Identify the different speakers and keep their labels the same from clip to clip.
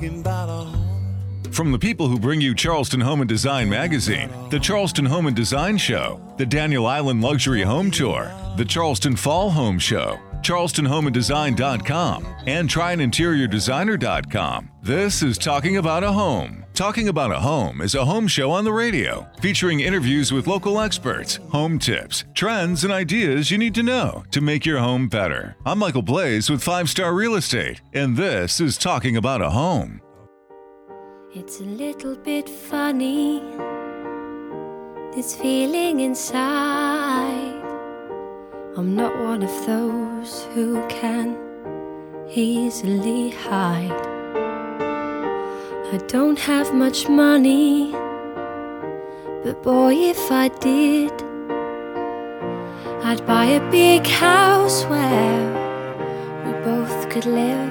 Speaker 1: talking about a home.
Speaker 2: From the people who bring you Charleston Home and Design Magazine, the Charleston Home and Design Show, the Daniel Island Luxury Home Tour, the Charleston Fall Home Show, CharlestonHomeandDesign.com, and TryAnInteriorDesigner.com. This is Talking About a Home. Talking About a Home is a home show on the radio, featuring interviews with local experts, home tips, trends, and ideas you need to know to make your home better. I'm Michael Blaze with 5 Star Real Estate, and this is Talking About a Home.
Speaker 3: It's a little bit funny, this feeling inside. I'm not one of those who can easily hide. I don't have much money, but boy, if I did, I'd buy a big house where we both could live.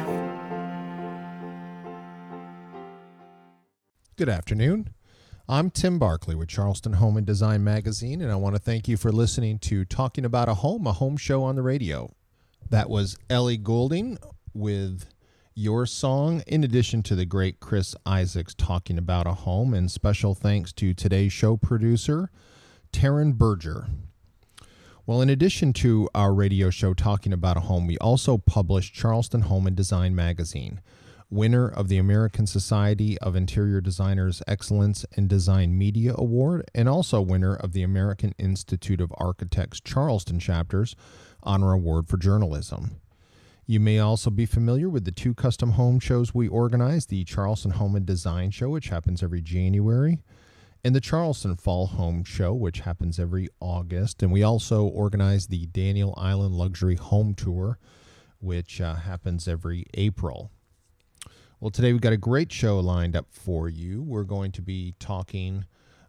Speaker 4: Good afternoon. I'm Tim Barkley with Charleston Home and Design Magazine, and I want to thank you for listening to Talking About a home show on the radio. That was Ellie Goulding with Your Song, in addition to the great Chris Isaacs talking about a home, and special thanks to today's show producer, Taryn Berger. Well, in addition to our radio show Talking About a Home, we also publish Charleston Home and Design Magazine, winner of the American Society of Interior Designers Excellence in Design Media Award, and also winner of the American Institute of Architects Charleston Chapter's Honor Award for Journalism. You may also be familiar with the 2 custom home shows we organize, the Charleston Home and Design Show, which happens every January, and the Charleston Fall Home Show, which happens every August. And we also organize the Daniel Island Luxury Home Tour, which happens every April. Well, today we've got a great show lined up for you. We're going to be talking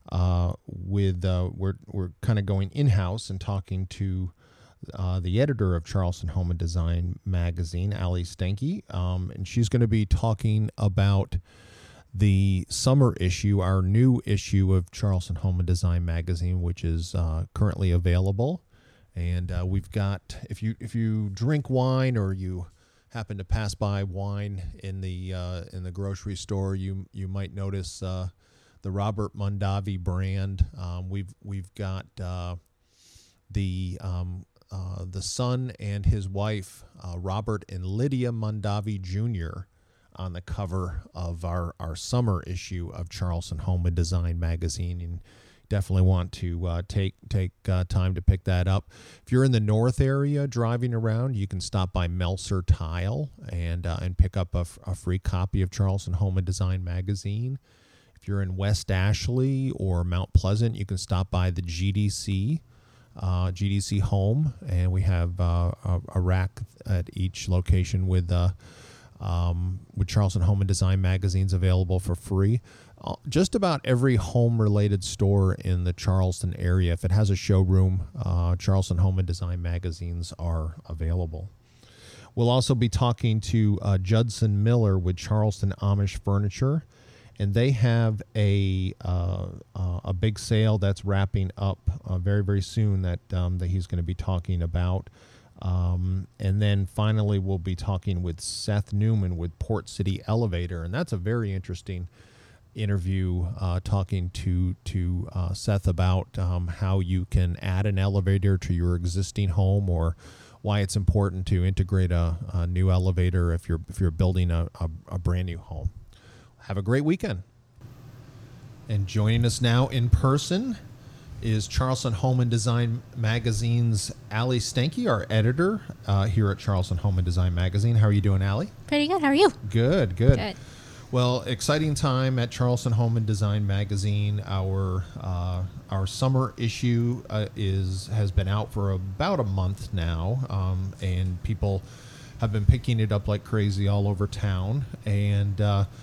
Speaker 4: we're kind of going in-house and talking to the editor of Charleston Home and Design Magazine, Allie Stenke, and she's going to be talking about the summer issue, our new issue of Charleston Home and Design Magazine, which is currently available. And we've got, if you drink wine or you happen to pass by wine in the grocery store, you might notice the Robert Mondavi brand. We've got the son and his wife, Robert and Lydia Mondavi Jr., on the cover of our summer issue of Charleston Home and Design Magazine, and definitely want to take time to pick that up. If you're in the North area driving around, you can stop by Melser Tile and pick up a free copy of Charleston Home and Design Magazine. If you're in West Ashley or Mount Pleasant, you can stop by the GDC Home, and we have a rack at each location with Charleston Home and Design magazines available for free. Just about every home-related store in the Charleston area, if it has a showroom, Charleston Home and Design magazines are available. We'll also be talking to Judson Miller with Charleston Amish Furniture, and they have a big sale that's wrapping up very, very soon that he's going to be talking about. And then finally, we'll be talking with Seth Newman with Port City Elevator, and that's a very interesting interview, talking to Seth about how you can add an elevator to your existing home, or why it's important to integrate a new elevator if you're building a brand new home. Have a great weekend. And joining us now in person is Charleston Home and Design Magazine's Allie Stenke, our editor here at Charleston Home and Design Magazine. How are you doing, Allie?
Speaker 5: Pretty good. How are you?
Speaker 4: Good. Well, exciting time at Charleston Home and Design Magazine. Our summer issue has been out for about a month now, and people have been picking it up like crazy all over town. And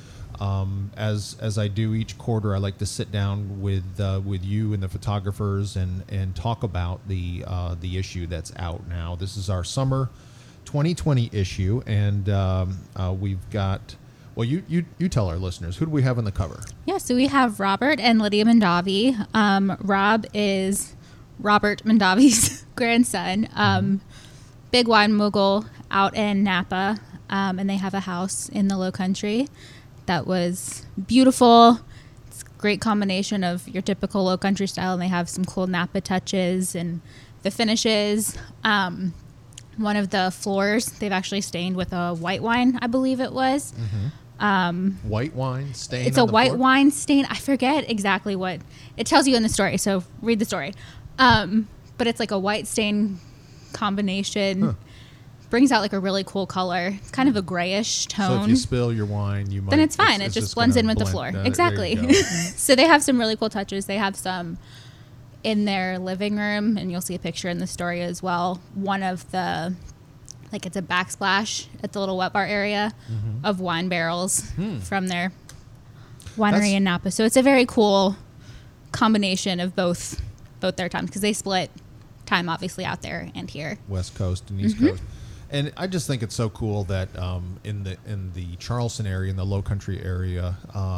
Speaker 4: as I do each quarter, I like to sit down with you and the photographers and talk about the issue that's out now. This is our summer 2020 issue, and we've got. Well, you tell our listeners, who do we have on the cover?
Speaker 5: Yeah, so we have Robert and Lydia Mondavi. Rob is Robert Mondavi's grandson, big wine mogul out in Napa, and they have a house in the Low Country that was beautiful. It's a great combination of your typical low country style, and they have some cool Napa touches and the finishes. One of the floors, they've actually stained with a white wine, I believe it was.
Speaker 4: White wine stain.
Speaker 5: It's a white wine stain. I forget exactly what it tells you in the story, so read the story. But it's like a white stain combination. Brings out like a really cool color. It's kind of a grayish tone.
Speaker 4: So if you spill your wine, you might.
Speaker 5: Then it's fine. It just blends in with the floor. Exactly. So they have some really cool touches. They have some in their living room, and you'll see a picture in the story as well. One of the, like, it's a backsplash at the little wet bar area of wine barrels from their winery in Napa. So it's a very cool combination of both their times, because they split time obviously out there and here.
Speaker 4: West Coast and East Coast. And I just think it's so cool that in the Charleston area, in the Low Country area,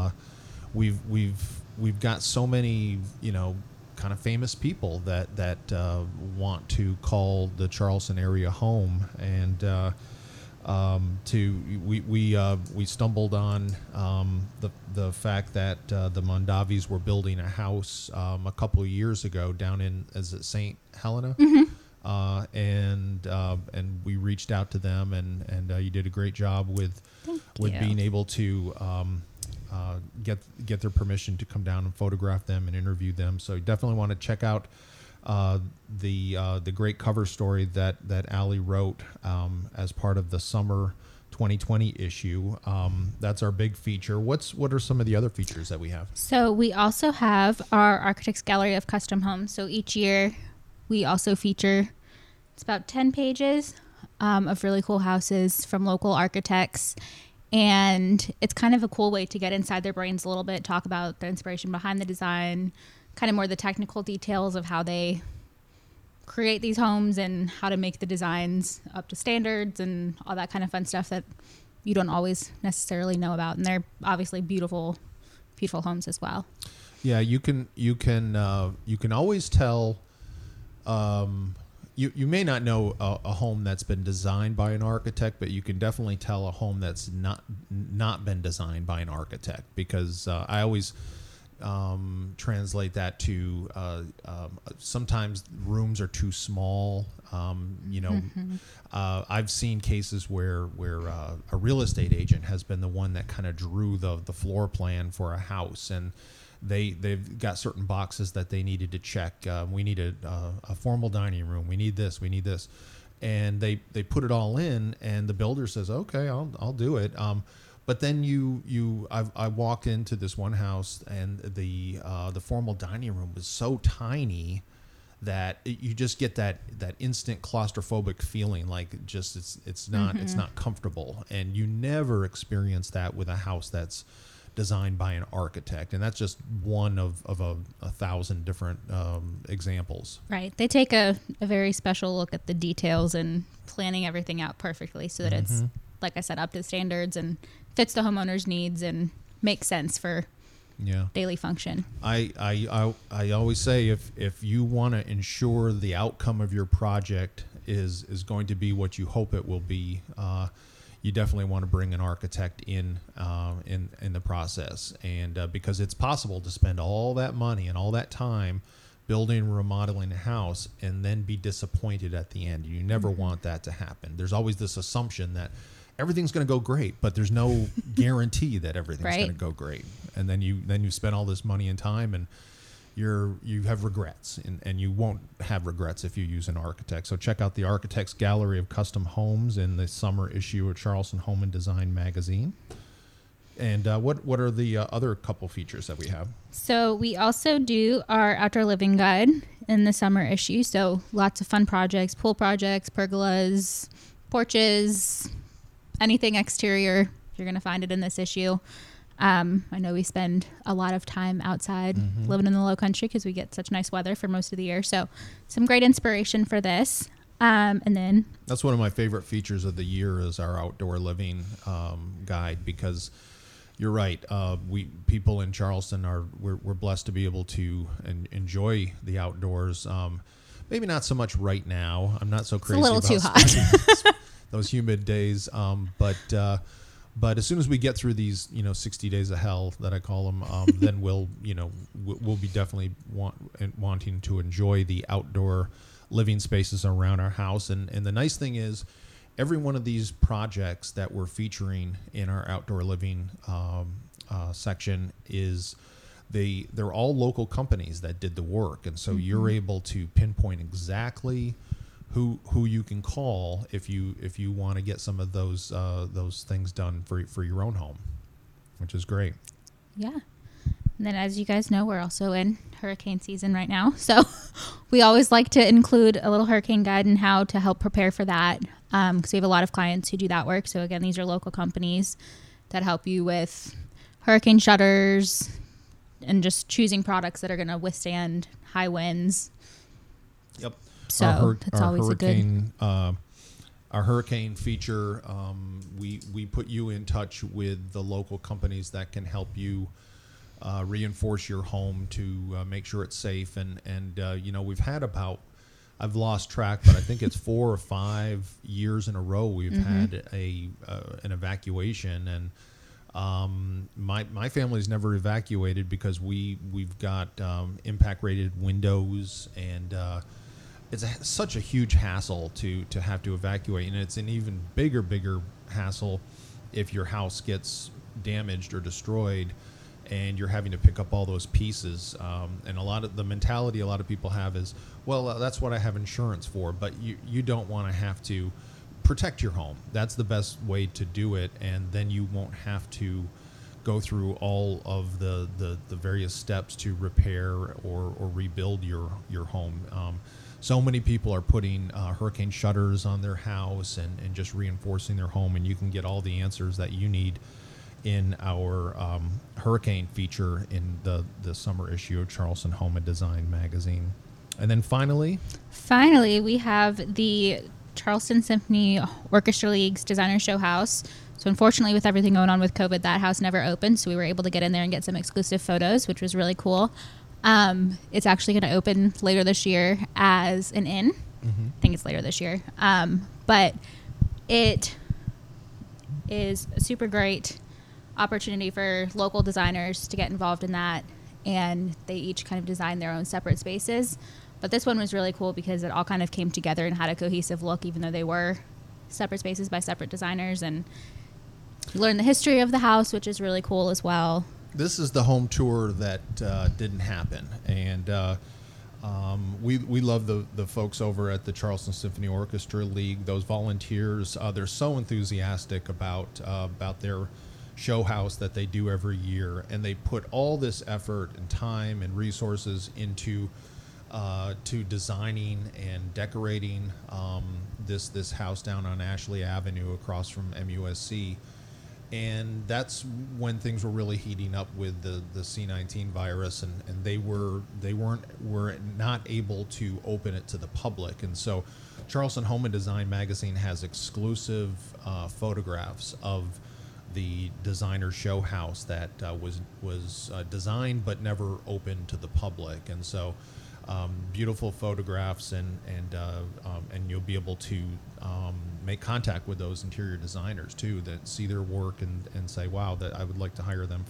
Speaker 4: we've got so many, you know, kind of famous people that want to call the Charleston area home. And we stumbled on the fact that the Mondavis were building a house a couple of years ago down in, is it St. Helena? And we reached out to them, and you did a great job with being able to get their permission to come down and photograph them and interview them. So you definitely want to check out the great cover story that Allie wrote as part of the summer 2020 issue. That's our big feature. What are some of the other features that we have?
Speaker 5: So we also have our Architects Gallery of Custom Homes. So each year we also feature, it's about 10 pages of really cool houses from local architects. And it's kind of a cool way to get inside their brains a little bit, talk about the inspiration behind the design, kind of more the technical details of how they create these homes and how to make the designs up to standards and all that kind of fun stuff that you don't always necessarily know about. And they're obviously beautiful, beautiful homes as well.
Speaker 4: Yeah, you can always tell. You may not know a home that's been designed by an architect, but you can definitely tell a home that's not been designed by an architect, because I always translate that to sometimes rooms are too small. I've seen cases where a real estate agent has been the one that kind of drew the floor plan for a house, and they've got certain boxes that they needed to check. We need a formal dining room. We need this. We need this, and they put it all in, and the builder says, "Okay, I'll do it." But then I walked into this one house, and the formal dining room was so tiny that you just get that instant claustrophobic feeling, like just it's not comfortable, and you never experience that with a house that's designed by an architect. And that's just one of a 1,000 different examples. Right.
Speaker 5: They take a very special look at the details and planning everything out perfectly so that it's, like I said, up to standards and fits the homeowner's needs and makes sense for daily function.
Speaker 4: I always say if you want to ensure the outcome of your project is going to be what you hope it will be, you definitely want to bring an architect in the process, and because it's possible to spend all that money and all that time building and remodeling a house and then be disappointed at the end. You never want that to happen. There's always this assumption that everything's going to go great, but there's no guarantee that everything's going to go great. And then you spend all this money and time, and you have regrets, and you won't have regrets if you use an architect. So check out the Architects Gallery of Custom Homes in the summer issue of Charleston Home and Design magazine. And what are the other couple features that we have?
Speaker 5: So we also do our outdoor living guide in the summer issue. So lots of fun projects, pool projects, pergolas, porches, anything exterior. You're going to find it in this issue. I know we spend a lot of time outside living in the Low Country because we get such nice weather for most of the year. So some great inspiration for this. And then
Speaker 4: that's one of my favorite features of the year is our outdoor living guide, because you're right. People in Charleston we're blessed to be able to enjoy the outdoors. Maybe not so much right now. I'm not so crazy.
Speaker 5: It's a little too hot.
Speaker 4: those humid days. But as soon as we get through these, 60 days of hell that I call them, then we'll be definitely wanting to enjoy the outdoor living spaces around our house. And the nice thing is, every one of these projects that we're featuring in our outdoor living section they're all local companies that did the work, and so you're able to pinpoint exactly who you can call if you want to get some of those things done for your own home, which is great.
Speaker 5: Yeah. And then, as you guys know, we're also in hurricane season right now, so we always like to include a little hurricane guide and how to help prepare for that, because we have a lot of clients who do that work. So again, these are local companies that help you with hurricane shutters and just choosing products that are going to withstand high winds.
Speaker 4: Yep.
Speaker 5: So that's always a good.
Speaker 4: Our hurricane feature, we put you in touch with the local companies that can help you reinforce your home to make sure it's safe. And we've had I've lost track, but I think it's 4 or 5 years in a row we've had an evacuation. And my family's never evacuated because we've got impact rated windows, and it's such a huge hassle to have to evacuate, and it's an even bigger hassle if your house gets damaged or destroyed and you're having to pick up all those pieces. And a lot of the mentality a lot of people have is, well, that's what I have insurance for, but you don't want to have to protect your home. That's the best way to do it, and then you won't have to go through all of the various steps to repair or rebuild your home. So many people are putting hurricane shutters on their house and just reinforcing their home, and you can get all the answers that you need in our hurricane feature in the summer issue of Charleston Home and Design magazine. And then finally,
Speaker 5: we have the Charleston Symphony Orchestra League's Designer Show House. So unfortunately, with everything going on with COVID, that house never opened. So we were able to get in there and get some exclusive photos, which was really cool. It's actually going to open later this year as an inn. I think it's later this year. But it is a super great opportunity for local designers to get involved in that. And they each kind of design their own separate spaces. But this one was really cool because it all kind of came together and had a cohesive look, even though they were separate spaces by separate designers. And you learn the history of the house, which is really cool as well.
Speaker 4: This is the home tour that didn't happen, and we love the folks over at the Charleston Symphony Orchestra League. Those volunteers, they're so enthusiastic about their show house that they do every year, and they put all this effort and time and resources into to designing and decorating this house down on Ashley Avenue across from MUSC. And that's when things were really heating up with the C-19 virus, and they were not able to open it to the public. And so Charleston Home and Design magazine has exclusive photographs of the designer show house that was designed but never opened to the public. And so beautiful photographs, and you'll be able to make contact with those interior designers too, that see their work and say, wow, that I would like to hire them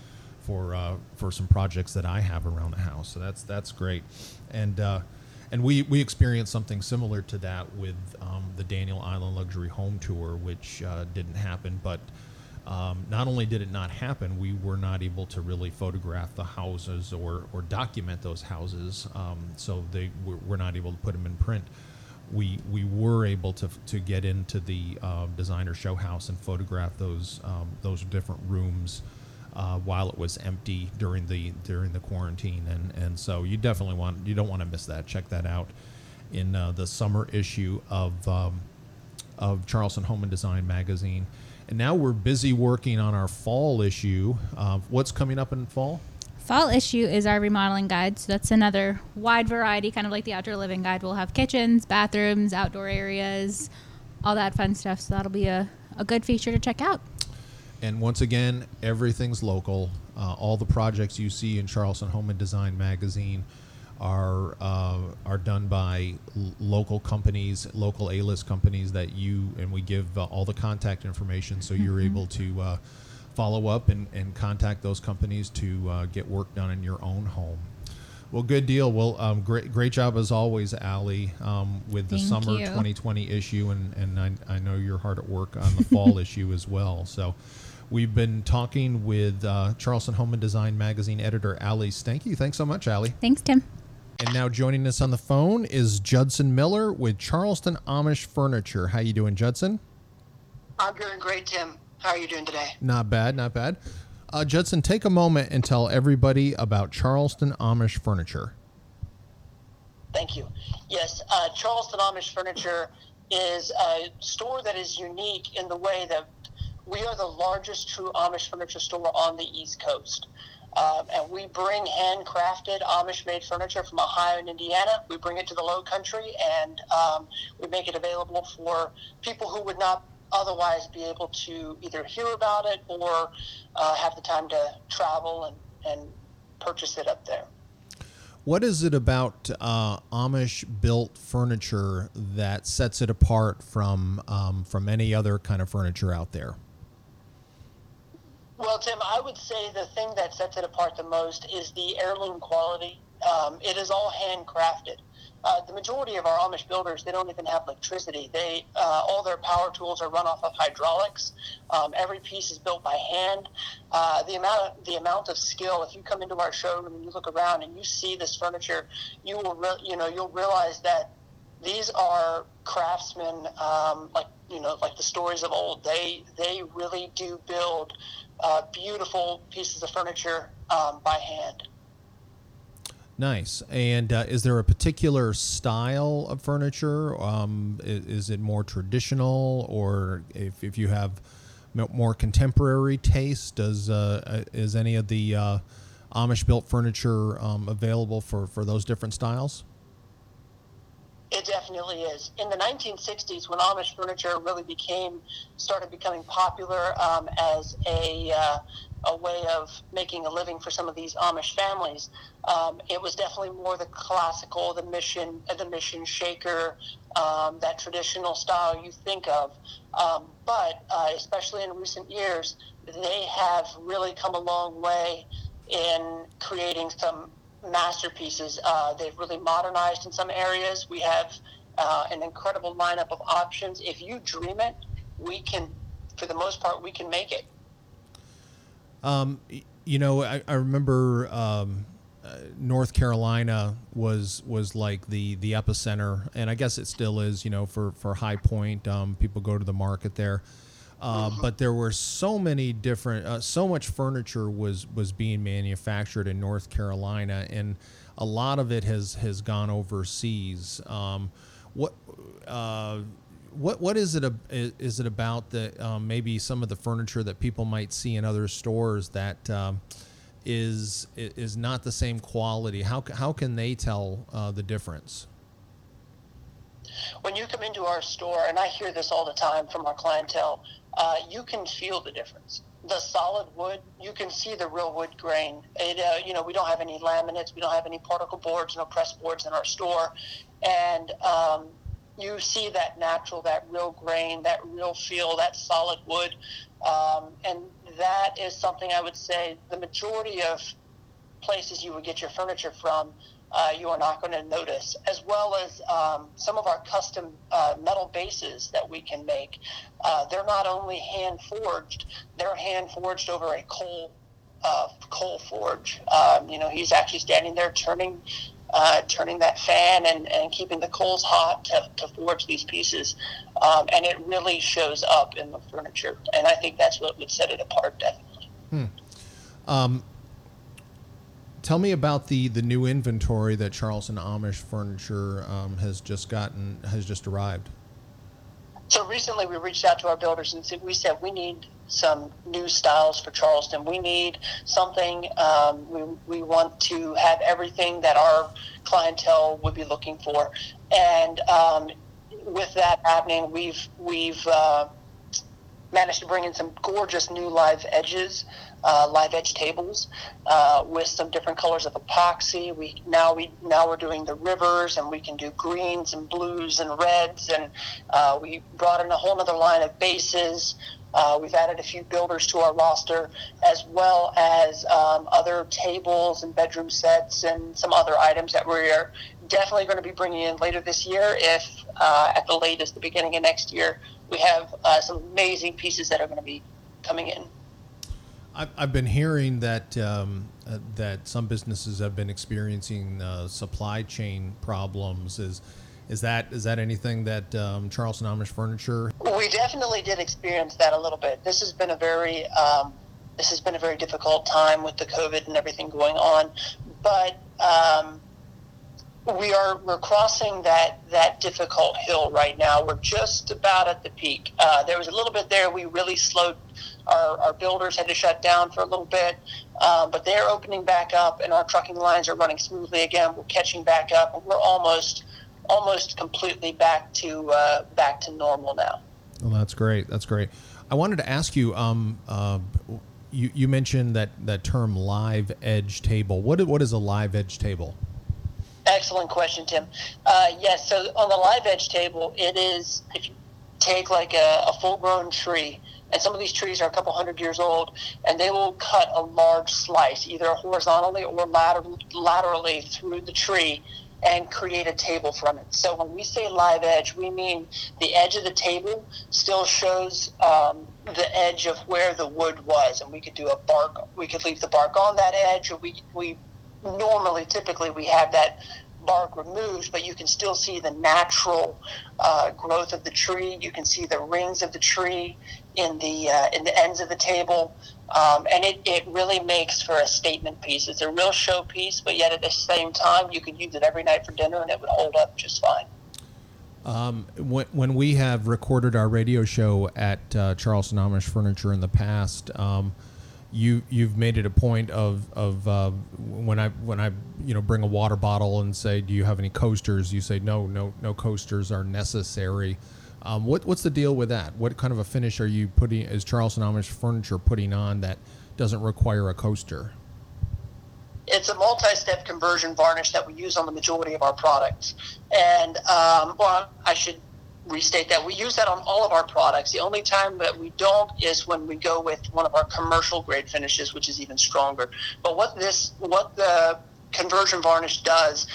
Speaker 4: for some projects that I have around the house. So that's great. And we experienced something similar to that with the Daniel Island Luxury Home Tour, which didn't happen, but not only did it not happen, we were not able to really photograph the houses or document those houses, so we're not able to put them in print. We were able to get into the designer show house and photograph those different rooms while it was empty during the quarantine, and so you don't want to miss that. Check that out in the summer issue of Charleston Home and Design magazine. And now we're busy working on our fall issue. What's coming up in fall?
Speaker 5: Fall issue is our remodeling guide. So that's another wide variety, kind of like the outdoor living guide. We'll have kitchens, bathrooms, outdoor areas, all that fun stuff. So that'll be a good feature to check out.
Speaker 4: And once again, everything's local. All the projects you see in Charleston Home and Design magazine are done by local companies, local A-list companies that we give all the contact information, so you're able to follow up and contact those companies to get work done in your own home. Well, good deal. Well, great job as always, Allie, with the
Speaker 5: Thank
Speaker 4: summer
Speaker 5: you.
Speaker 4: 2020 issue, and I know you're hard at work on the fall issue as well. So we've been talking with Charleston Home and Design magazine editor Allie Stanky. Thanks so much, Allie.
Speaker 5: Thanks, Tim.
Speaker 4: And now joining us on the phone is Judson Miller with Charleston Amish Furniture. How you doing, Judson?
Speaker 1: I'm doing great, Tim. How are you doing today?
Speaker 4: Not bad, not bad. Judson, take a moment and tell everybody about Charleston Amish Furniture.
Speaker 1: Thank you. Yes, Charleston Amish Furniture is a store that is unique in the way that we are the largest true Amish furniture store on the East Coast. And we bring handcrafted Amish-made furniture from Ohio and Indiana. We bring it to the Low Country, and we make it available for people who would not otherwise be able to either hear about it or have the time to travel and purchase it up there.
Speaker 4: What is it about Amish-built furniture that sets it apart from any other kind of furniture out there?
Speaker 1: Well, Tim, I would say the thing that sets it apart the most is the heirloom quality. It is all handcrafted. The majority of our Amish builders, they don't even have electricity. All their power tools are run off of hydraulics. Every piece is built by hand. The amount of skill. If you come into our showroom and you look around and you see this furniture, you'll realize that these are craftsmen, like the stories of old. They really do build beautiful pieces of furniture by hand.
Speaker 4: Nice. And is there a particular style of furniture? Is it more traditional, or if you have more contemporary taste, is any of the Amish-built furniture available for those different styles?
Speaker 1: It definitely is. In the 1960s, when Amish furniture really started becoming popular as a way of making a living for some of these Amish families, it was definitely more the classical, the mission shaker, that traditional style you think of. But especially in recent years, they have really come a long way in creating some masterpieces. They've really modernized in some areas. We have an incredible lineup of options. If you dream it, for the most part, we can make it.
Speaker 4: I remember North Carolina was like the epicenter, and I guess it still is, for High Point. People go to the market there. But there were so many different, so much furniture was being manufactured in North Carolina, and a lot of it has gone overseas. What is it? Is it about the maybe some of the furniture that people might see in other stores that is not the same quality? How can they tell the difference?
Speaker 1: When you come into our store, and I hear this all the time from our clientele, you can feel the difference. The solid wood, you can see the real wood grain. We don't have any laminates, we don't have any particle boards, no press boards in our store, and you see that natural, that real grain, that real feel, that solid wood, and that is something I would say the majority of places you would get your furniture from, you are not going to notice, as well as some of our custom metal bases that we can make. They're not only hand forged, they're hand forged over a coal forge. He's actually standing there turning that fan and keeping the coals hot to forge these pieces. And it really shows up in the furniture. And I think that's what would set it apart, definitely.
Speaker 4: Tell me about the new inventory that Charleston Amish Furniture has just arrived.
Speaker 1: So recently we reached out to our builders and we said we need some new styles for Charleston. We need something, we want to have everything that our clientele would be looking for. And with that happening, we've managed to bring in some gorgeous new live edges live edge tables with some different colors of epoxy. Now we're doing the rivers, and we can do greens and blues and reds, and we brought in a whole other line of bases. We've added a few builders to our roster, as well as other tables and bedroom sets and some other items that we're definitely going to be bringing in later this year. If at the latest, the beginning of next year, we have some amazing pieces that are going to be coming in.
Speaker 4: I've been hearing that that some businesses have been experiencing supply chain problems. Is that anything that Charleston Amish Furniture?
Speaker 1: We definitely did experience that a little bit. This has been a very difficult time with the COVID and everything going on, but we're crossing that difficult hill right now. We're just about at the peak. There was a little bit there. We really slowed. Our builders had to shut down for a little bit, but they're opening back up, and our trucking lines are running smoothly again. We're catching back up, and we're almost completely back to normal now.
Speaker 4: Well, that's great. That's great. I wanted to ask you. You mentioned that term live edge table. What is a live edge table?
Speaker 1: Excellent question, Tim. Yes, so on the live edge table, it is, if you take like a full-grown tree, and some of these trees are a couple hundred years old, and they will cut a large slice, either horizontally or laterally through the tree, and create a table from it. So when we say live edge, we mean the edge of the table still shows the edge of where the wood was, and we could do we could leave the bark on that edge, or we typically we have that bark removed, but you can still see the natural growth of the tree. You can see the rings of the tree in the ends of the table, and it really makes for a statement piece. It's a real show piece, but yet at the same time, you could use it every night for dinner, and it would hold up just fine.
Speaker 4: When we have recorded our radio show at Charleston Amish Furniture in the past, you've made it a point of when I bring a water bottle and say, do you have any coasters? You say no coasters are necessary. What's the deal with that? What kind of a finish is Charleston Amish Furniture putting on that doesn't require a coaster?
Speaker 1: It's a multi-step conversion varnish that we use on the majority of our products, and I should restate that we use that on all of our products. The only time that we don't is when we go with one of our commercial grade finishes, which is even stronger. But what the conversion varnish does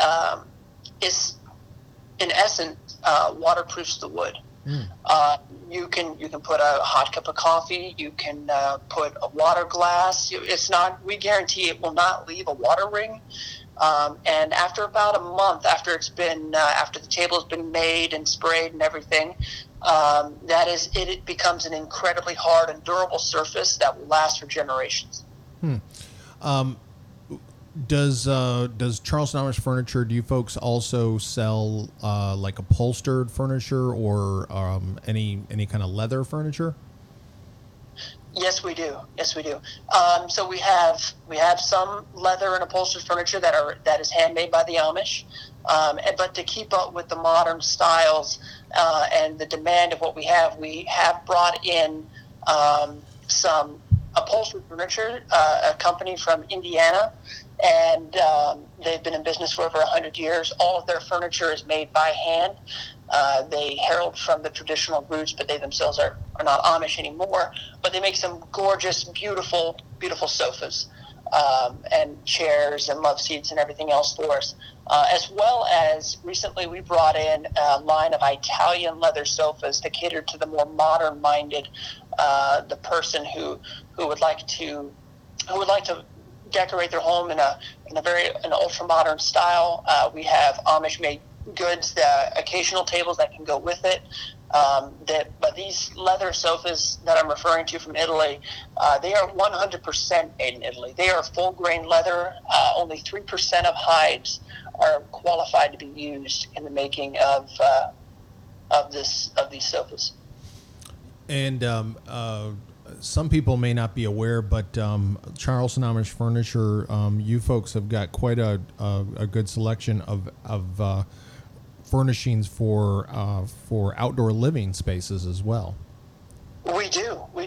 Speaker 1: is, in essence, waterproofs the wood. You can put a hot cup of coffee. You can put a water glass. We guarantee it will not leave a water ring. And after about a month, after the table has been made and sprayed and everything, it becomes an incredibly hard and durable surface that will last for generations.
Speaker 4: Does Charleston Amish Furniture, do you folks also sell like upholstered furniture or any kind of leather furniture?
Speaker 1: Yes, we do. So we have some leather and upholstered furniture that is handmade by the Amish, but to keep up with the modern styles and the demand of what we have brought in some upholstered furniture, a company from Indiana, and they've been in business for over 100 years. All of their furniture is made by hand. They herald from the traditional roots, but they themselves are not Amish anymore. But they make some gorgeous, beautiful, beautiful sofas and chairs and love seats and everything else for us. As well as recently we brought in a line of Italian leather sofas to cater to the more modern-minded, the person who would like to decorate their home in an ultra-modern style. We have Amish-made goods, the occasional tables that can go with it. But these leather sofas that I'm referring to from Italy, they are 100% made in Italy. They are full-grain leather. Only 3% of hides are qualified to be used in the making of these sofas.
Speaker 4: And some people may not be aware, but Charleston Amish Furniture, you folks have got quite a good selection of furnishings for outdoor living spaces as well.
Speaker 1: We do, and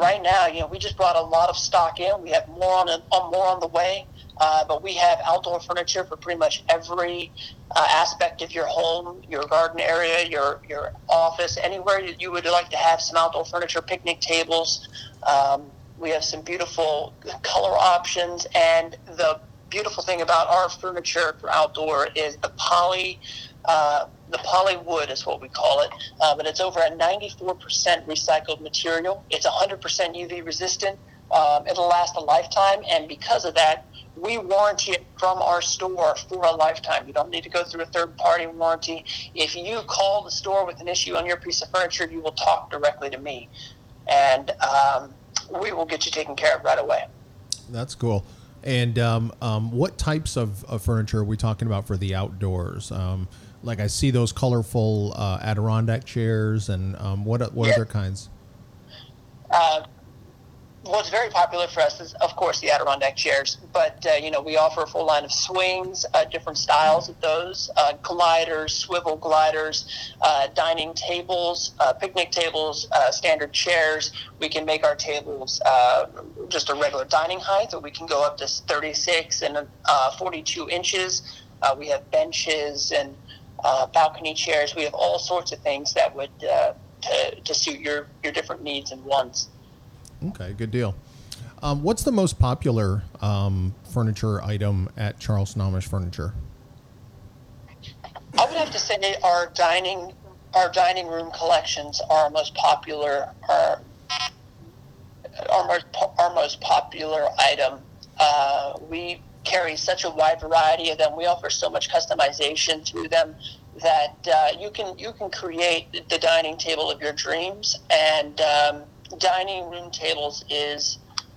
Speaker 1: right now, we just brought a lot of stock in. We have more on the way, but we have outdoor furniture for pretty much every aspect of your home, your garden area, your office, anywhere you would like to have some outdoor furniture, picnic tables. We have some beautiful color options, and the beautiful thing about our furniture for outdoor is the poly wood is what we call it, but it's over a 94% recycled material. It's 100% UV resistant. It'll last a lifetime, and because of that, we warranty it from our store for a lifetime. You don't need to go through a third-party warranty. If you call the store with an issue on your piece of furniture, you will talk directly to me, and we will get you taken care of right away.
Speaker 4: That's cool. And what types of furniture are we talking about for the outdoors? Like I see those colorful Adirondack chairs, and what other kinds?
Speaker 1: What's very popular for us is, of course, the Adirondack chairs. But, we offer a full line of swings, different styles of those, gliders, swivel gliders, dining tables, picnic tables, standard chairs. We can make our tables just a regular dining height, or we can go up to 36 and 42 inches. We have benches and balcony chairs. We have all sorts of things that would to suit your different needs and wants.
Speaker 4: Okay, good deal. What's the most popular furniture item at Charleston Amish Furniture?
Speaker 1: I would have to say our dining room collections are our most popular our most popular item. We carry such a wide variety of them. We offer so much customization to them that you can create the dining table of your dreams, and dining room tables is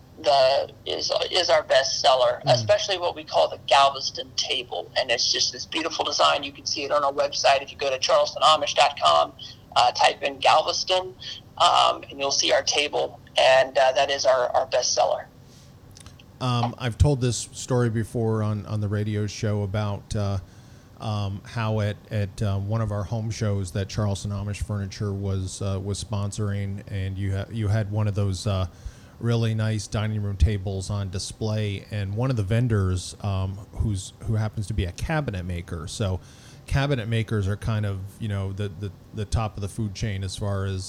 Speaker 1: our best seller, especially what we call the Galveston table. And it's just this beautiful design. You can see it on our website. If you go to charlestonomish.com, type in Galveston, and you'll see our table, and that is our best seller.
Speaker 4: I've told this story before on the radio show about how at one of our home shows that Charleston Amish Furniture was sponsoring, and you had one of those really nice dining room tables on display, and one of the vendors who happens to be a cabinet maker. So cabinet makers are kind of the top of the food chain as far as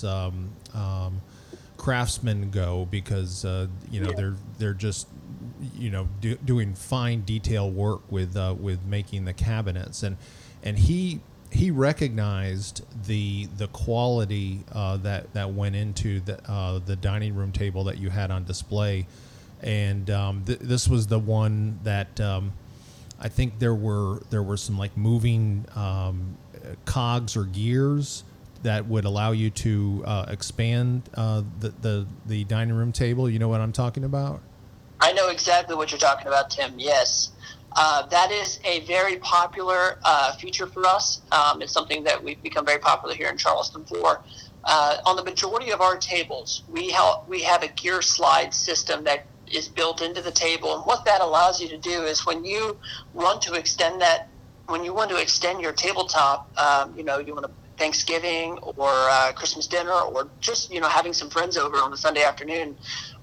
Speaker 4: craftsmen go, because they're just doing fine detail work with making the cabinets, and he recognized the quality that went into the dining room table that you had on display, and this was the one that I think there were some like moving cogs or gears that would allow you to expand the dining room table. You know what I'm talking about?
Speaker 1: I know exactly what you're talking about, Tim. Yes. That is a very popular feature for us. It's something that we've become very popular here in Charleston for. On the majority of our tables, we have a gear slide system that is built into the table. And what that allows you to do is when you want to extend your tabletop, you want to Thanksgiving or Christmas dinner, or just having some friends over on a Sunday afternoon,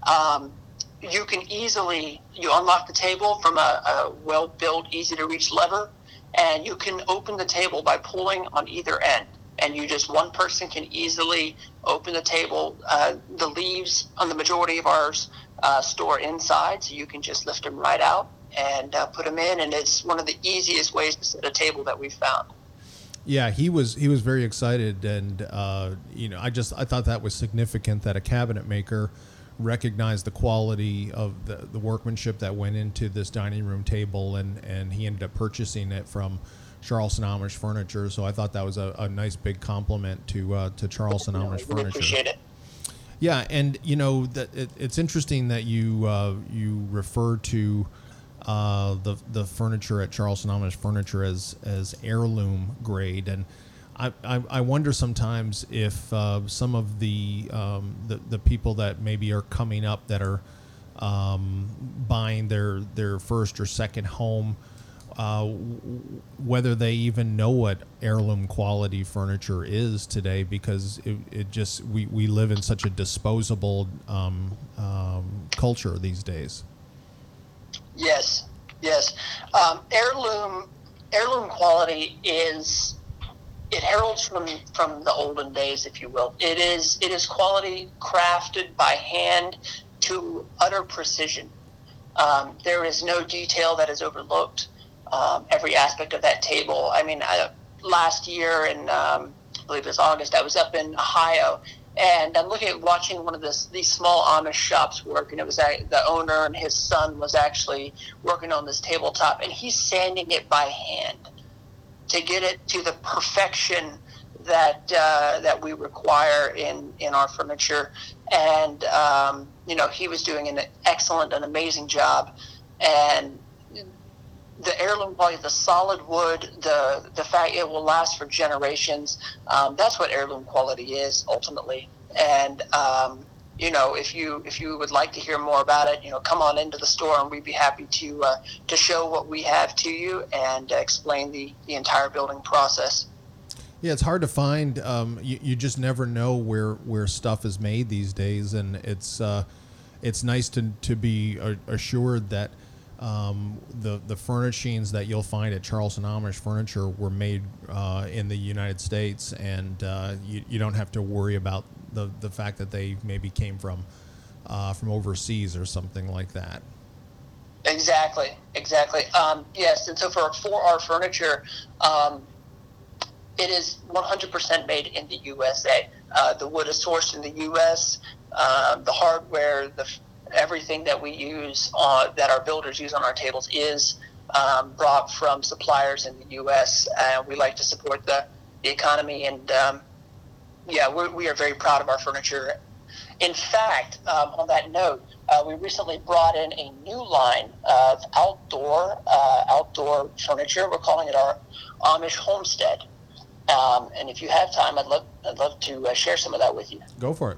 Speaker 1: you can easily unlock the table from a well-built, easy-to-reach lever, and you can open the table by pulling on either end. And one person can easily open the table. The leaves on the majority of ours store inside, so you can just lift them right out and put them in. And it's one of the easiest ways to set a table that we've found.
Speaker 4: Yeah, he was very excited, and I thought that was significant that a cabinet maker recognized the quality of the workmanship that went into this dining room table, and he ended up purchasing it from Charleston Amish Furniture. So I thought that was a nice big compliment to Charleston Amish Furniture.
Speaker 1: Really appreciate it.
Speaker 4: Yeah, and it's interesting that you refer to the furniture at Charleston Amish Furniture as heirloom grade, and I wonder sometimes if some of the people that maybe are coming up that are buying their first or second home whether they even know what heirloom quality furniture is today, because it just we live in such a disposable culture these days.
Speaker 1: Yes. Heirloom quality it heralds from the olden days, if you will. It is quality crafted by hand to utter precision. There is no detail that is overlooked. Every aspect of that table. I mean, last year in, I believe it was August, I was up in Ohio, and I'm watching one of these small Amish shops work, and it was the owner and his son was actually working on this tabletop, and he's sanding it by hand to get it to the perfection that we require in our furniture. And he was doing an excellent and amazing job. And the heirloom quality, the solid wood, the fact it will last for generations, that's what heirloom quality is ultimately. And if you would like to hear more about it, come on into the store, and we'd be happy to show what we have to you and explain the entire building process.
Speaker 4: Yeah, it's hard to find. You just never know where stuff is made these days, and it's nice to be assured that the furnishings that you'll find at Charleston Amish Furniture were made in the United States, and you don't have to worry about the fact that they maybe came from overseas or something like that.
Speaker 1: Exactly. Yes, and so for our furniture, it is 100% made in the USA. The wood is sourced in the U.S. The hardware, everything that we use that our builders use on our tables is brought from suppliers in the U.S. We like to support the economy, and we are very proud of our furniture. In fact, on that note, we recently brought in a new line of outdoor furniture. We're calling it our Amish Homestead. And if you have time, I'd love to share some of that with you.
Speaker 4: Go for it.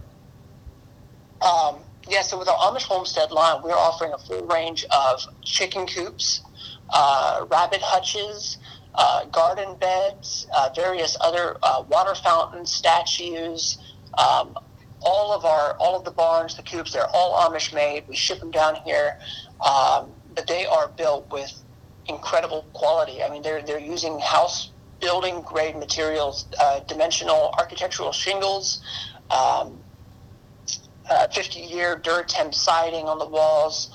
Speaker 1: So with our Amish Homestead line, we're offering a full range of chicken coops, rabbit hutches, garden beds, various other water fountains, statues. All of the barns, the coops, they're all Amish made. We ship them down here, but they are built with incredible quality. I mean, they're using house building grade materials, dimensional architectural shingles, 50-year Duratem siding on the walls,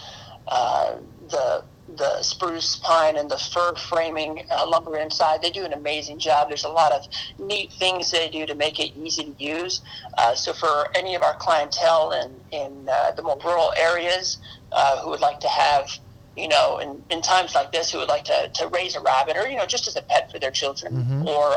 Speaker 1: the spruce, pine, and the fir framing lumber inside. They do an amazing job. There's a lot of neat things they do to make it easy to use. So for any of our clientele in the more rural areas who would like to have, in times like this, who would like to raise a rabbit or, just as a pet for their children, or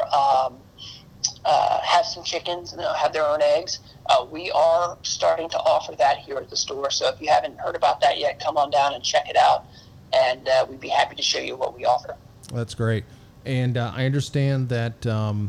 Speaker 1: have some chickens and have their own eggs, we are starting to offer that here at the store. So if you haven't heard about that yet, come on down and check it out, and we'd be happy to show you what we offer.
Speaker 4: That's great. And I understand that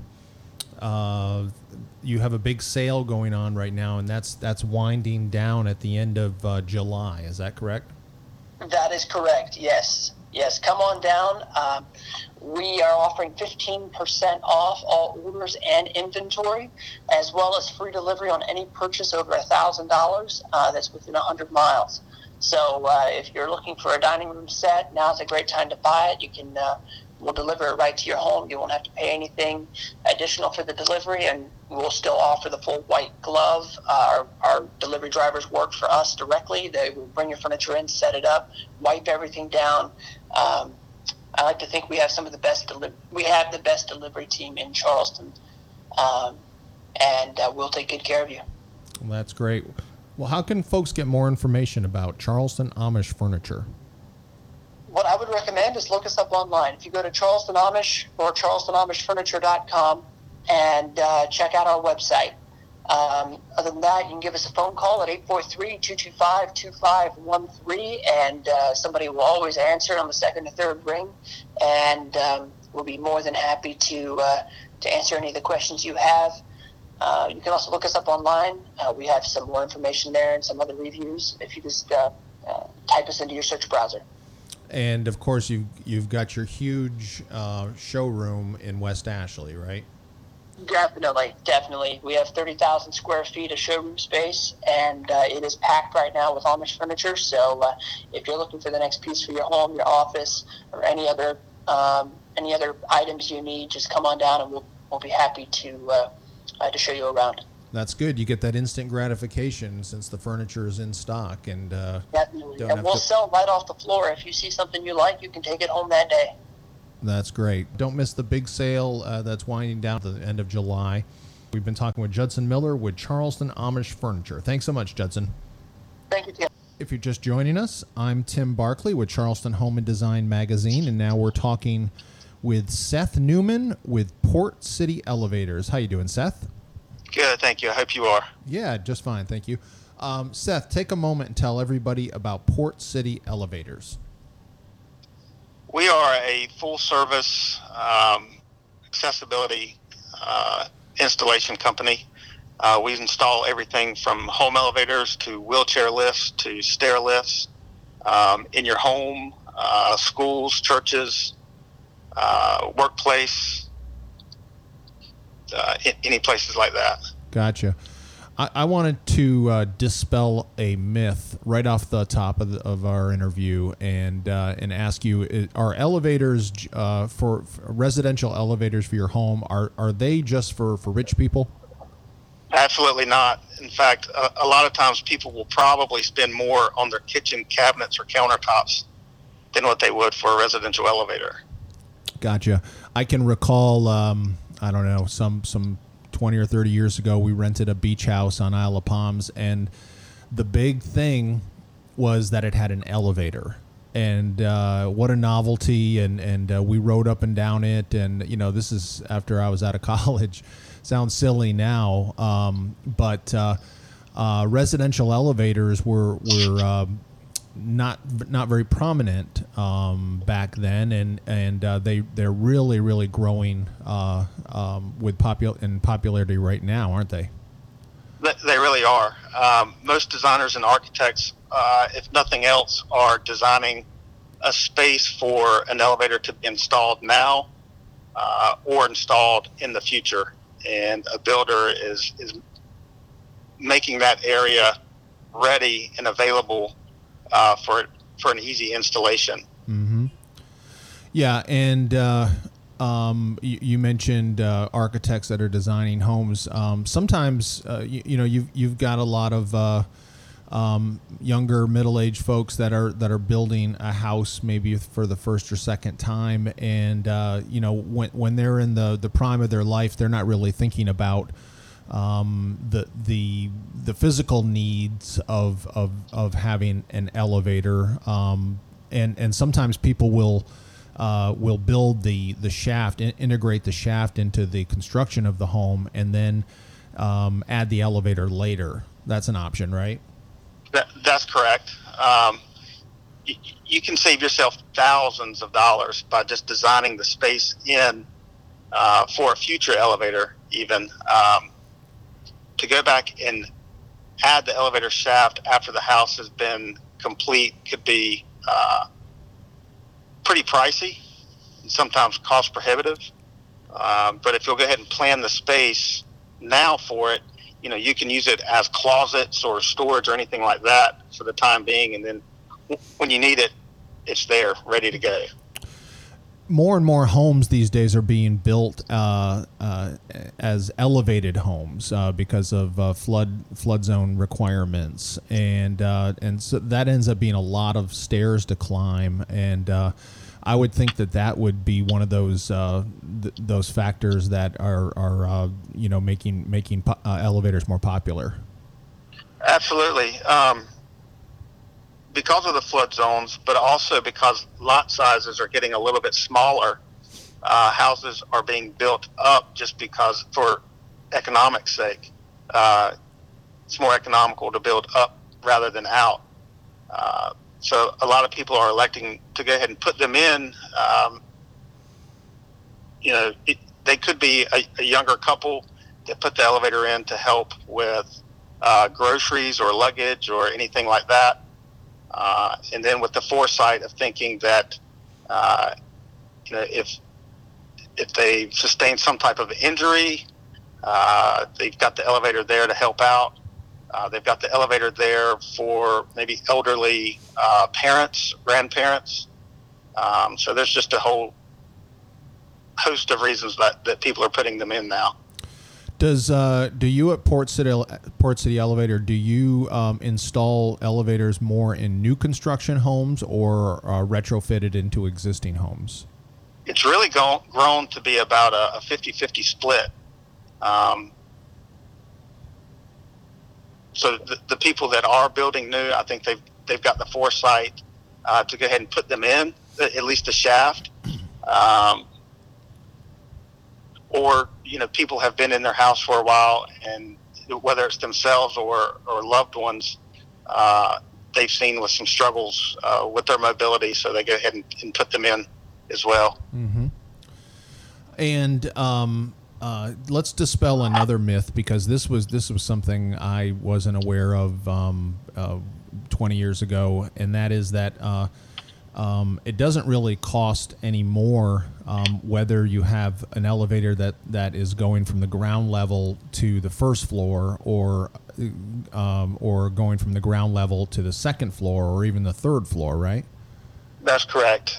Speaker 4: you have a big sale going on right now, and that's winding down at the end of July. Is that correct?
Speaker 1: That is correct, yes. Come on down. We are offering 15% off all orders and inventory, as well as free delivery on any purchase over $1,000 that's within 100 miles. So if you're looking for a dining room set, now's a great time to buy it. You can we'll deliver it right to your home. You won't have to pay anything additional for the delivery, and we'll still offer the full white glove. Our delivery drivers work for us directly. They will bring your furniture in, set it up, wipe everything down. I like to think we have the best delivery team in Charleston, and we'll take good care of you.
Speaker 4: Well, that's great. Well, how can folks get more information about Charleston Amish Furniture?
Speaker 1: What I would recommend is look us up online. If you go to Charleston Amish or charlestonamishfurniture.com and check out our website. Other than that, you can give us a phone call at 843-225-2513, and somebody will always answer on the second or third ring, and we'll be more than happy to answer any of the questions you have. You can also look us up online. We have some more information there and some other reviews if you just type us into your search browser.
Speaker 4: And of course, you've got your huge showroom in West Ashley, right?
Speaker 1: Definitely. We have 30,000 square feet of showroom space, and it is packed right now with Amish furniture. So if you're looking for the next piece for your home, your office, or any other items you need, just come on down, and we'll be happy to show you around.
Speaker 4: That's good. You get that instant gratification since the furniture is in stock, and
Speaker 1: definitely. And we'll sell right off the floor. If you see something you like, you can take it home that day.
Speaker 4: That's great. Don't miss the big sale that's winding down at the end of July. We've been talking with Judson Miller with Charleston Amish Furniture. Thanks so much, Judson.
Speaker 1: Thank you, Tim.
Speaker 4: If you're just joining us, I'm Tim Barkley with Charleston Home and Design Magazine, and now we're talking with Seth Newman with Port City Elevators. How you doing, Seth?
Speaker 6: Good, thank you. I hope you are.
Speaker 4: Yeah, just fine, thank you. Seth, take a moment and tell everybody about Port City Elevators.
Speaker 6: We are a full-service accessibility installation company. We install everything from home elevators to wheelchair lifts to stair lifts in your home, schools, churches, workplace, any places like that.
Speaker 4: Gotcha. I wanted to dispel a myth right off the top of our interview and ask you: are elevators for residential elevators for your home? Are they just for rich people?
Speaker 6: Absolutely not. In fact, a lot of times people will probably spend more on their kitchen cabinets or countertops than what they would for a residential elevator.
Speaker 4: Gotcha. I can recall, I don't know, some 20 or 30 years ago, we rented a beach house on Isle of Palms, and the big thing was that it had an elevator. And what a novelty, and we rode up and down it, and this is after I was out of college. Sounds silly now, but residential elevators were not very prominent back then, and they're really growing with popularity right now, aren't they?
Speaker 6: They really are. Most designers and architects, if nothing else, are designing a space for an elevator to be installed now or installed in the future. And a builder is making that area ready and available for an easy installation.
Speaker 4: Mm-hmm. Yeah, and you mentioned architects that are designing homes. Sometimes you've got a lot of younger middle-aged folks that are building a house maybe for the first or second time, and when they're in the prime of their life, they're not really thinking about the physical needs of having an elevator, and sometimes people will build the shaft, integrate the shaft into the construction of the home, and then add the elevator later. That's an option, right?
Speaker 6: That's correct. You can save yourself thousands of dollars by just designing the space in for a future elevator even. To go back and add the elevator shaft after the house has been complete could be pretty pricey and sometimes cost prohibitive. But if you'll go ahead and plan the space now for it, you can use it as closets or storage or anything like that for the time being. And then when you need it, it's there, ready to go.
Speaker 4: More and more homes these days are being built as elevated homes because of flood zone requirements, and so that ends up being a lot of stairs to climb. And I would think that would be one of those factors that are making elevators more popular.
Speaker 6: Absolutely. Because of the flood zones, but also because lot sizes are getting a little bit smaller, houses are being built up just because, for economic sake, it's more economical to build up rather than out. So a lot of people are electing to go ahead and put them in. They could be a younger couple that put the elevator in to help with groceries or luggage or anything like that. and then with the foresight of thinking that if they sustain some type of injury, they've got the elevator there to help out. They've got the elevator there for maybe elderly parents, grandparents. So there's just a whole host of reasons that people are putting them in now.
Speaker 4: Do you at Port City Elevator, do you install elevators more in new construction homes or retrofitted into existing homes?
Speaker 6: It's really grown to be about a 50-50 split. So the people that are building new, I think they've got the foresight to go ahead and put them in, at least the shaft. Or, people have been in their house for a while, and whether it's themselves or loved ones, they've seen with some struggles with their mobility, so they go ahead and put them in as well.
Speaker 4: Mm-hmm. And let's dispel another myth, because this was something I wasn't aware of 20 years ago, and that is that it doesn't really cost any more whether you have an elevator that is going from the ground level to the first floor, or going from the ground level to the second floor, or even the third floor, right?
Speaker 6: That's correct.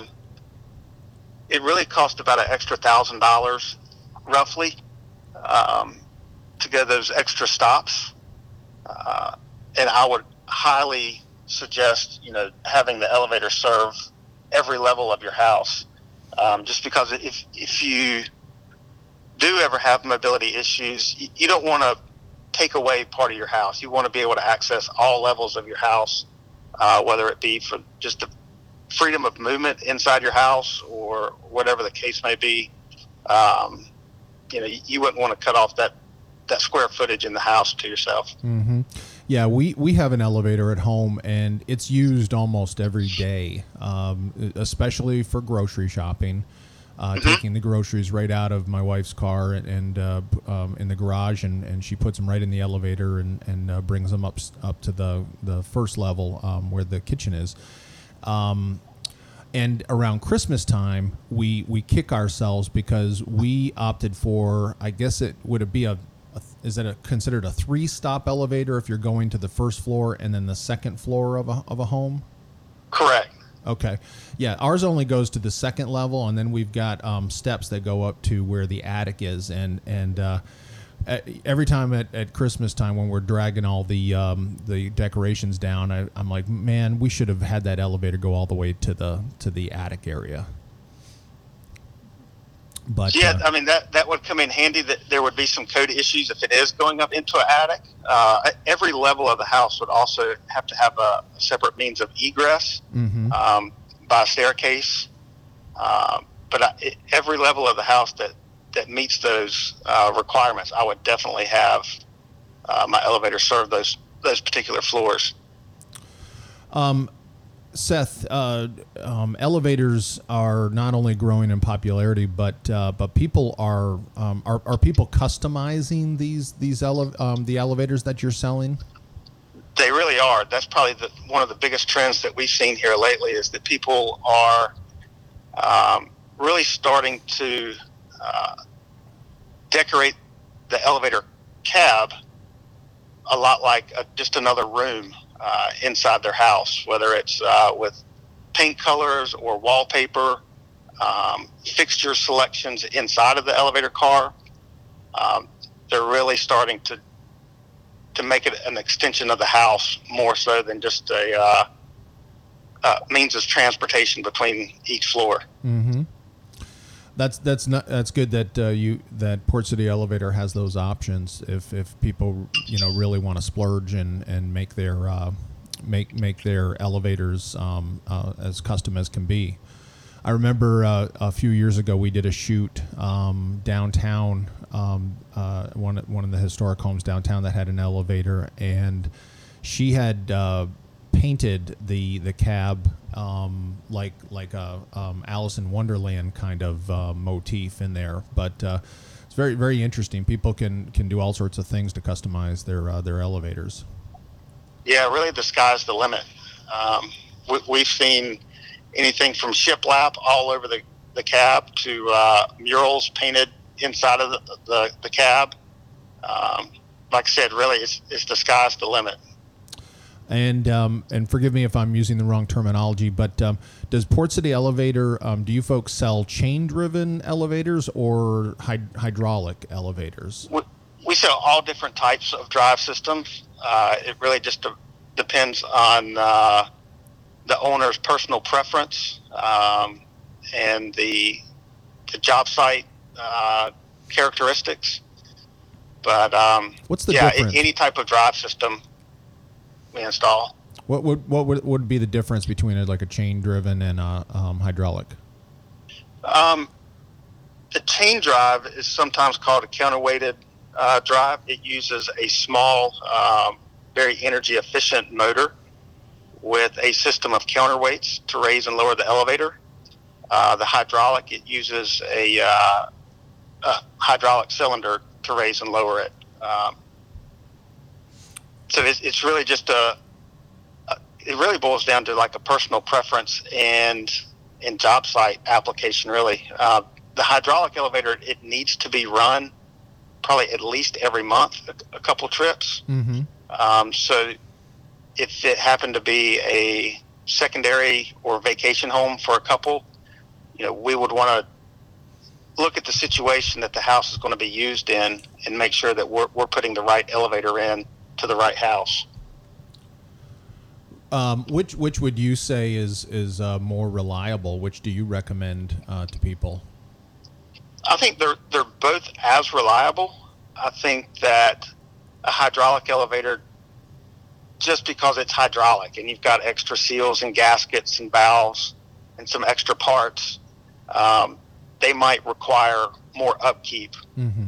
Speaker 6: It really costs about an extra $1,000 roughly to get those extra stops, and I would highly suggest having the elevator serve every level of your house, just because if you do ever have mobility issues, you don't want to take away part of your house. You want to be able to access all levels of your house, whether it be for just the freedom of movement inside your house or whatever the case may be. You wouldn't want to cut off that square footage in the house to yourself.
Speaker 4: Mm-hmm. Yeah, we have an elevator at home, and it's used almost every day, especially for grocery shopping. Taking the groceries right out of my wife's car and in the garage, and she puts them right in the elevator and brings them up to the first level where the kitchen is. And around Christmas time, we kick ourselves because we opted for, I guess is it considered a 3-stop elevator if you're going to the first floor and then the second floor of a home?
Speaker 6: Correct.
Speaker 4: Okay. Yeah, ours only goes to the second level, and then we've got steps that go up to where the attic is, and every time at Christmas time when we're dragging all the decorations down, I'm like, man, we should have had that elevator go all the way to the attic area. But
Speaker 6: yeah, I mean that would come in handy. That there would be some code issues if it is going up into an attic. Every level of the house would also have to have a separate means of egress by staircase. But every level of the house that meets those requirements, I would definitely have my elevator serve those particular floors.
Speaker 4: Seth, elevators are not only growing in popularity, but people are people customizing the elevators that you're selling?
Speaker 6: They really are. That's probably one of the biggest trends that we've seen here lately, is that people are really starting to decorate the elevator cab a lot like just another room inside their house, whether it's with paint colors or wallpaper, fixture selections inside of the elevator car. They're really starting to make it an extension of the house more so than just a means of transportation between each floor.
Speaker 4: Mm-hmm. That's good that Port City Elevator has those options if people really want to splurge and make their make their elevators as custom as can be. I remember a few years ago we did a shoot downtown, one of the historic homes downtown that had an elevator, and she had painted the cab like a Alice in Wonderland kind of motif in there, but it's very, very interesting. People can do all sorts of things to customize their elevators.
Speaker 6: Yeah, really the sky's the limit. We've seen anything from shiplap all over the cab to murals painted inside of the cab. Like I said, really, it's the sky's the limit.
Speaker 4: And forgive me if I'm using the wrong terminology, but does Port City Elevator, do you folks sell chain-driven elevators or hydraulic elevators?
Speaker 6: We sell all different types of drive systems. It really just depends on the owner's personal preference and the job site characteristics. But
Speaker 4: what's the difference?
Speaker 6: Any type of drive system we install.
Speaker 4: What would be the difference between a chain-driven and a hydraulic?
Speaker 6: The chain drive is sometimes called a counterweighted drive. It uses a small, very energy-efficient motor with a system of counterweights to raise and lower the elevator. The hydraulic, it uses a hydraulic cylinder to raise and lower it. So it's really just it really boils down to like a personal preference and job site application, really. The hydraulic elevator, it needs to be run probably at least every month, a couple trips.
Speaker 4: Mm-hmm.
Speaker 6: So if it happened to be a secondary or vacation home for a couple, we would want to look at the situation that the house is going to be used in and make sure that we're putting the right elevator in to the right house.
Speaker 4: Which would you say is more reliable? Which do you recommend to people?
Speaker 6: I think they're both as reliable. I think that a hydraulic elevator, just because it's hydraulic and you've got extra seals and gaskets and valves and some extra parts, they might require more upkeep.
Speaker 4: Mm-hmm.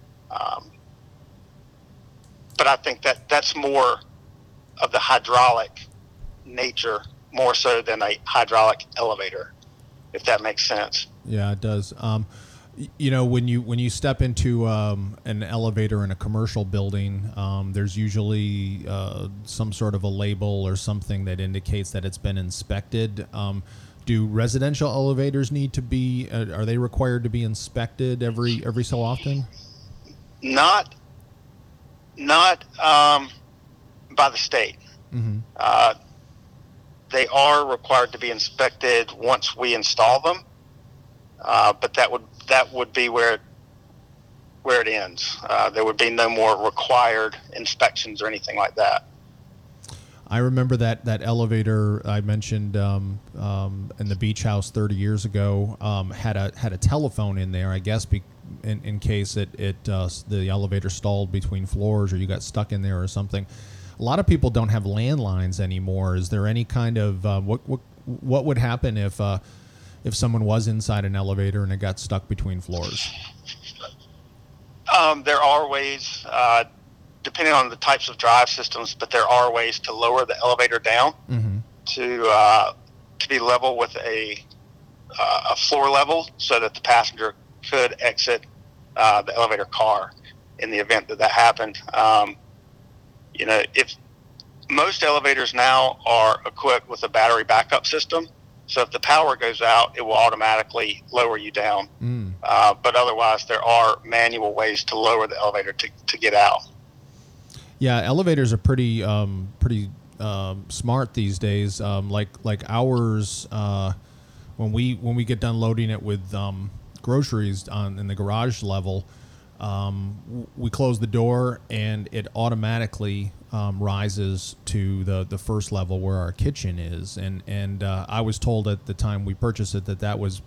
Speaker 6: But I think that's more of the hydraulic nature, more so than a hydraulic elevator, if that makes sense.
Speaker 4: Yeah, it does. When you step into an elevator in a commercial building, there's usually some sort of a label or something that indicates that it's been inspected. Do residential elevators need to be? Are they required to be inspected every so often?
Speaker 6: Not by the state.
Speaker 4: Mm-hmm.
Speaker 6: They are required to be inspected once we install them, but that would be where it ends. There would be no more required inspections or anything like that.
Speaker 4: I remember that elevator I mentioned in the beach house 30 years ago had a telephone in there, I guess, in case the elevator stalled between floors or you got stuck in there or something. A lot of people don't have landlines anymore. Is there any kind of what would happen if someone was inside an elevator and it got stuck between floors?
Speaker 6: There are ways, depending on the types of drive systems, but there are ways to lower the elevator down
Speaker 4: mm-hmm.
Speaker 6: to be level with a floor level, so that the passenger could exit the elevator car in the event that happened. If most elevators now are equipped with a battery backup system, so if the power goes out, it will automatically lower you down.
Speaker 4: Mm.
Speaker 6: But otherwise, there are manual ways to lower the elevator to get out.
Speaker 4: Yeah, elevators are pretty smart these days. Like ours, when we get done loading it with groceries in the garage level, we close the door and it automatically rises to the first level where our kitchen is. And I was told at the time we purchased it that was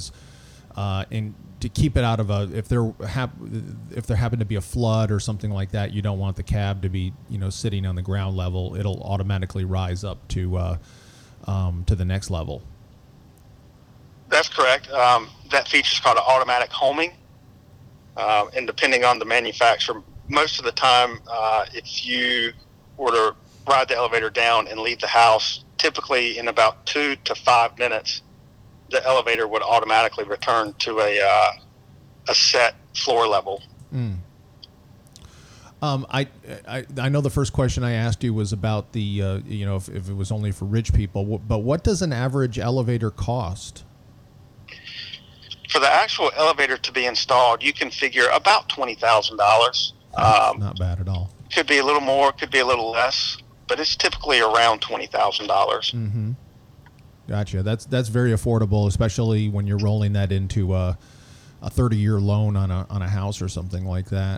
Speaker 4: to keep it out of if there happened to be a flood or something like that, you don't want the cab to be sitting on the ground level. It'll automatically rise up to the next level.
Speaker 6: That's correct. That feature is called automatic homing. And depending on the manufacturer, most of the time, if you were to ride the elevator down and leave the house, typically in about 2 to 5 minutes, the elevator would automatically return to a set floor level.
Speaker 4: Mm. I know the first question I asked you was about the if it was only for rich people, but what does an average elevator cost?
Speaker 6: For the actual elevator to be installed, you can figure about $20,000.
Speaker 4: Not bad at all.
Speaker 6: Could be a little more, could be a little less, but it's typically around $20,000.
Speaker 4: Mm-hmm. Gotcha. That's very affordable, especially when you're rolling that into a 30-year loan on a house or something like that.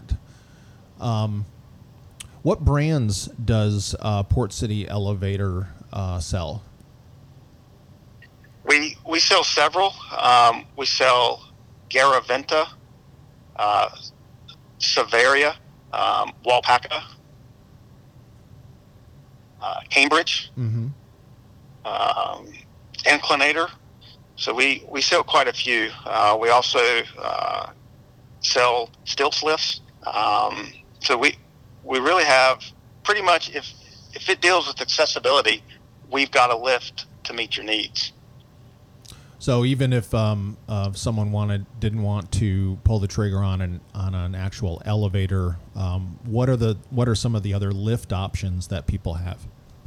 Speaker 4: What brands does Port City Elevator sell?
Speaker 6: We sell several. We sell Garaventa, Severia, Walpaca, Cambridge,
Speaker 4: mm-hmm.
Speaker 6: Inclinator. So we sell quite a few. We also sell stilts lifts. So we really have pretty much, if it deals with accessibility, we've got a lift to meet your needs.
Speaker 4: So even if someone didn't want to pull the trigger on an actual elevator, what are some of the other lift options that people have?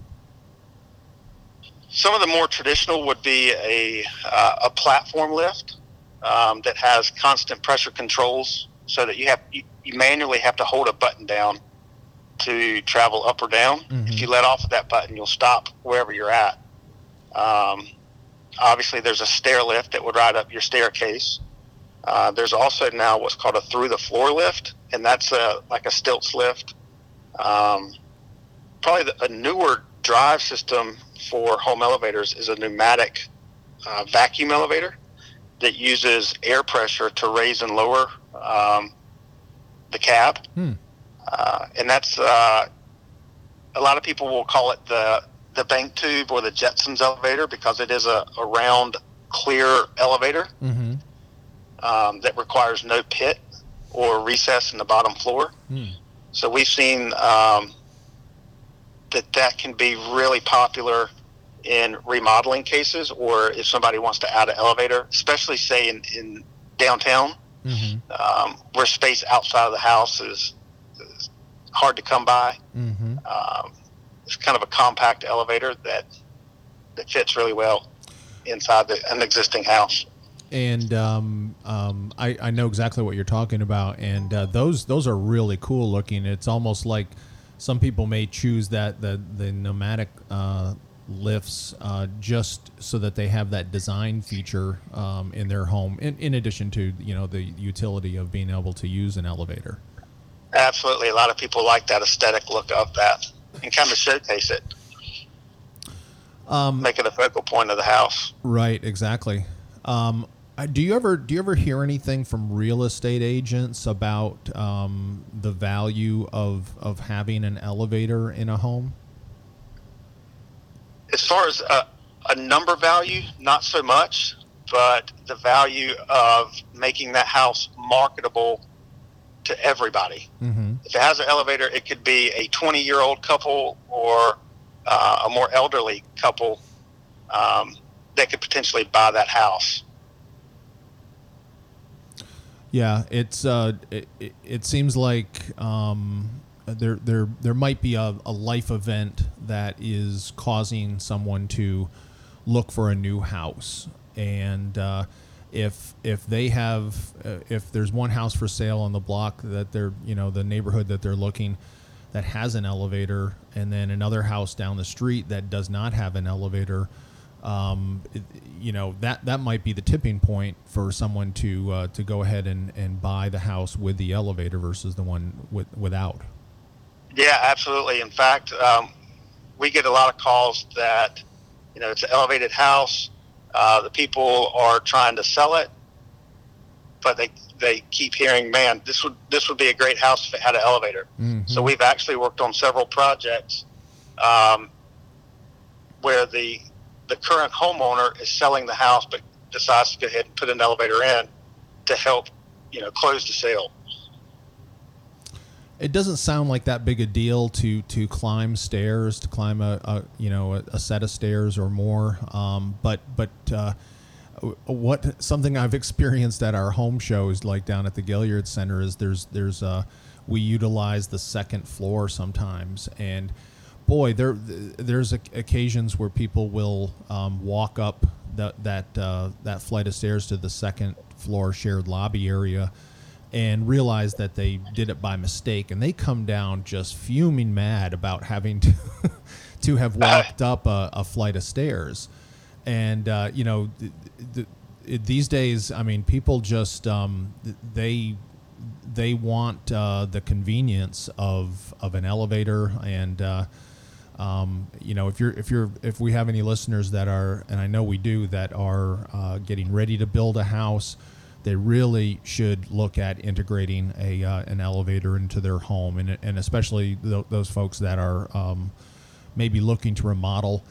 Speaker 6: Some of the more traditional would be a platform lift that has constant pressure controls, so that you manually have to hold a button down to travel up or down. Mm-hmm. If you let off of that button, you'll stop wherever you're at. Obviously, there's a stair lift that would ride up your staircase. There's also now what's called a through-the-floor lift, and that's like a stilts lift. Probably a newer drive system for home elevators is a pneumatic vacuum elevator that uses air pressure to raise and lower the cab. And that's a lot of people will call it the bank tube or the Jetsons elevator, because it is a round, clear elevator
Speaker 4: mm-hmm.
Speaker 6: That requires no pit or recess in the bottom floor. So we've seen that can be really popular in remodeling cases, or if somebody wants to add an elevator, especially say in downtown,
Speaker 4: mm-hmm.
Speaker 6: Where space outside of the house is hard to come by.
Speaker 4: Mm-hmm.
Speaker 6: It's kind of a compact elevator that fits really well inside an existing house.
Speaker 4: And I know exactly what you're talking about, and those are really cool looking. It's almost like some people may choose the pneumatic lifts just so that they have that design feature in their home, in addition to the utility of being able to use an elevator.
Speaker 6: Absolutely, a lot of people like that aesthetic look of that and kind of showcase it, make it a focal point of the house.
Speaker 4: Right, exactly. Do you ever hear anything from real estate agents about the value of having an elevator in a home?
Speaker 6: As far as a number value, not so much, but the value of making that house marketable to everybody.
Speaker 4: Mm-hmm.
Speaker 6: If it has an elevator, it could be a 20-year-old couple or a more elderly couple that could potentially buy that house.
Speaker 4: Yeah, it's it seems like there might be a life event that is causing someone to look for a new house, and if they have if there's one house for sale on the block that they're the neighborhood that they're looking that has an elevator, and then another house down the street that does not have an elevator, that might be the tipping point for someone to go ahead and buy the house with the elevator versus the one without.
Speaker 6: Yeah, absolutely. In fact, we get a lot of calls that it's an elevated house. The people are trying to sell it, but they keep hearing, man, this would be a great house if it had an elevator.
Speaker 4: Mm-hmm.
Speaker 6: So we've actually worked on several projects where the current homeowner is selling the house, but decides to go ahead and put an elevator in to help, close the sale.
Speaker 4: It doesn't sound like that big a deal to climb stairs, to climb a set of stairs or more. But something I've experienced at our home shows, like down at the Gilliard Center, is we utilize the second floor sometimes, and boy, there's occasions where people will walk up that flight of stairs to the second floor shared lobby area and realize that they did it by mistake, and they come down just fuming mad about having to have walked up a flight of stairs. And these days, I mean, people just they want the convenience of an elevator. And if we have any listeners that are, and I know we do, that are getting ready to build a house, they really should look at integrating an elevator into their home, and especially those folks that are maybe looking to remodel.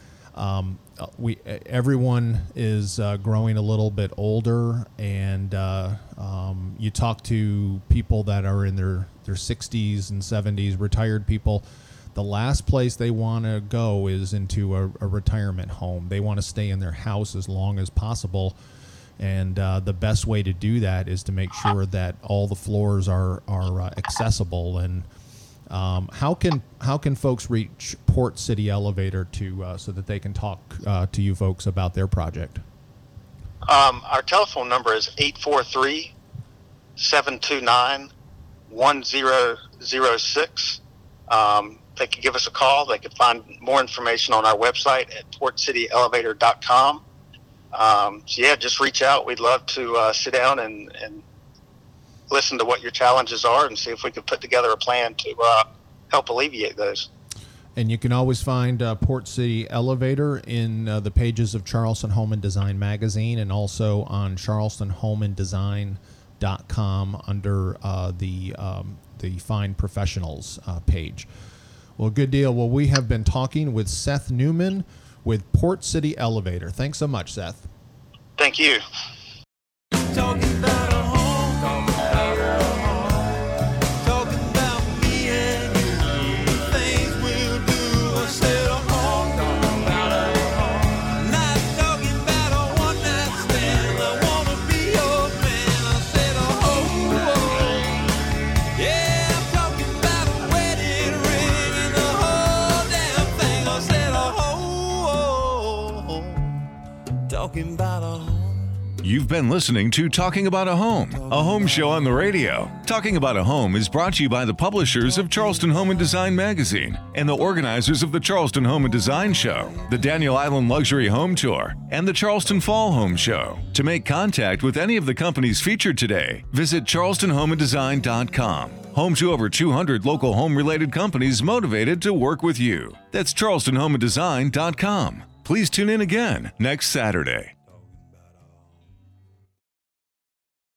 Speaker 4: Everyone is growing a little bit older, and you talk to people that are in their 60s and 70s, retired people. The last place they want to go is into a retirement home. They want to stay in their house as long as possible. And the best way to do that is to make sure that all the floors are accessible. And how can folks reach Port City Elevator so that they can talk to you folks about their project?
Speaker 6: Our telephone number is 843-729-1006. They can give us a call. They can find more information on our website at portcityelevator.com. Just reach out. We'd love to sit down and listen to what your challenges are and see if we can put together a plan to help alleviate those.
Speaker 4: And you can always find Port City Elevator in the pages of Charleston Home and Design magazine, and also on charlestonhomeanddesign.com under the Find Professionals page. Well, good deal. Well, we have been talking with Seth Newman with Port City Elevator. Thanks so much, Seth.
Speaker 6: Thank you.
Speaker 7: Talking about a home, talking about me and you, the things we'll do instead of home, not talking about a one-night stand. I wanna be your man. I said yeah, I'm talking about a wedding ring and the whole damn thing. I said talking about a home.
Speaker 2: You've been listening to Talking About a home show on the radio. Talking About a Home is brought to you by the publishers of Charleston Home and Design magazine and the organizers of the Charleston Home and Design Show, the Daniel Island Luxury Home Tour, and the Charleston Fall Home Show. To make contact with any of the companies featured today, visit charlestonhomeanddesign.com. Home to over 200 local home-related companies motivated to work with you. That's charlestonhomeanddesign.com. Please tune in again next Saturday.